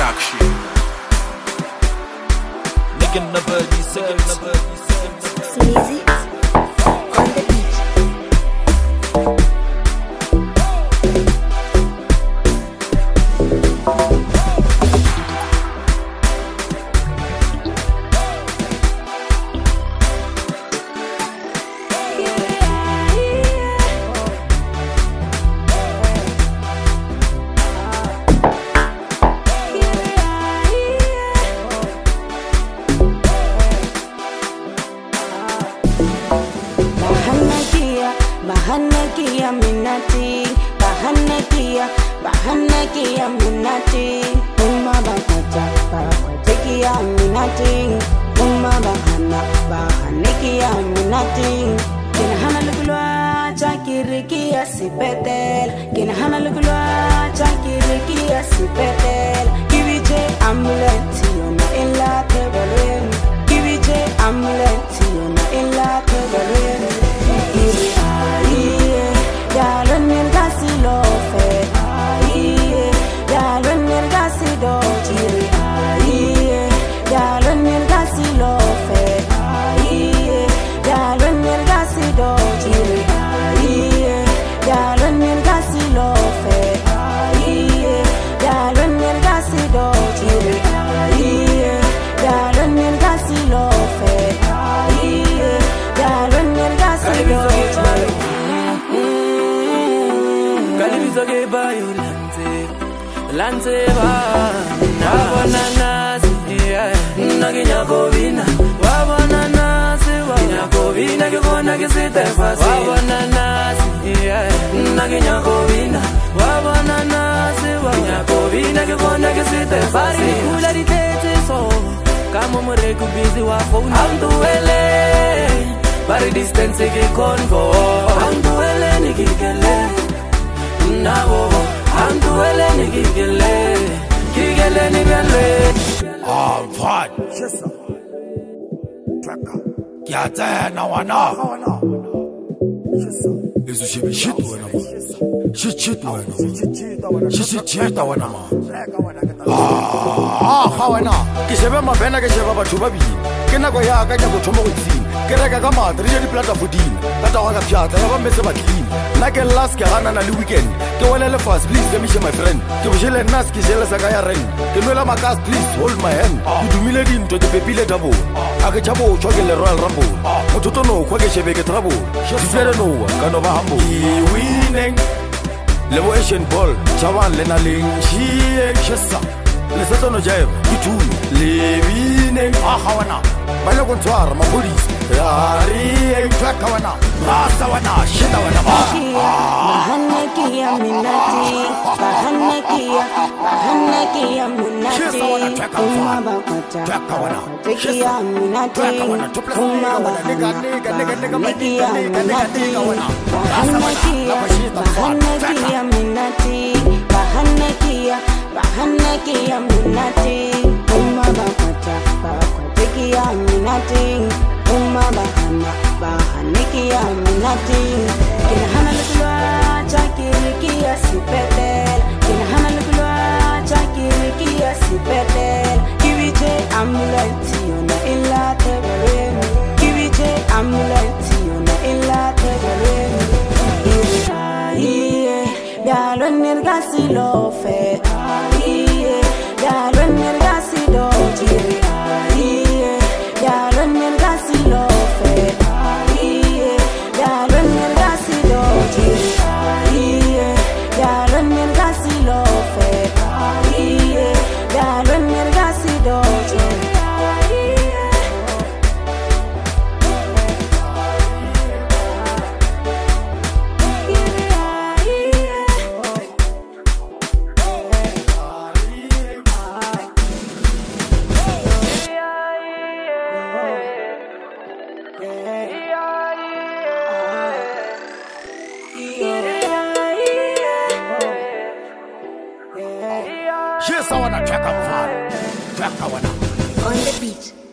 production. Nigga number Sleazy on the beat. Bahanakia minati, bahanakia minati. Umma bakata, batekia minati. Umma bahanakia minati. Kina hana lukulwa, chakirikia sipetel. Kina hana lukulwa, chakirikia sipetel. Kivije amuleti, ona illa tebalem. Kivije amuleti, ona illa tebalem. Lante ba na banana se na ginya kovina wa banana se wa ginya kovina ke kona ke sita fasi wa banana se na ginya kovina wa banana se wa ginya kovina ke kona ke sita fasi kula di tete so kama more ku busy wa phone anduele bari distance ke convo anduele ni kikele na bo anduele ni kikele ni bele Fine. Yes, sir. Tracker. Kiatena wana. Yes, sir. Lezo shibi shit wana ma. Shit wana. Shit wana ma. Wana. Kishebe mabena kishebe batho ba bini. Ke nako ya ka go thoma go tsina. Ke reka ka matri le diplata fodina. Ka tawa ka pjata ya ba metse ba clean. Na ke last ke gana na le weekend. Ke wele le fast please let me share my friend. Ke bojele nas ke jele sa ka ya rent. Ke nwela makas please hold my hand. Ke dumile dinto ke pepile double. A ke chabo choke le Royal Rumble. Motho no kwa ke shebe ke trouble. Tsere no ka no ba humble. Winning. Le bo Asian ball. Chawan le na leng. Shesa. Le setlo no jive. Itu le winning. Wana. Bana go tswara mapolisi. Yari track wana. Rasa wana. Shit wana ba. Bahanakia minati, bahanakia minati. Umma bakata, batekia minati. Umma bahanakia minati. Bahanakia minati, bahanakia minati. Umma bakata, batekia minati. Umma bahanakia minati. Kina hana lukulwa, chakirikia sipetel. Kina hana lukulwa, chakirikia sipetel. Kivije amuleti, ona illa tebalem. Kivije amuleti, ona illa tebalem. Yalo nirgasi lofe. Yalo nirgasi dojiri. Yalo nirgasi lofe. Yes, I wanna track up far. Track I wanna. On the beat.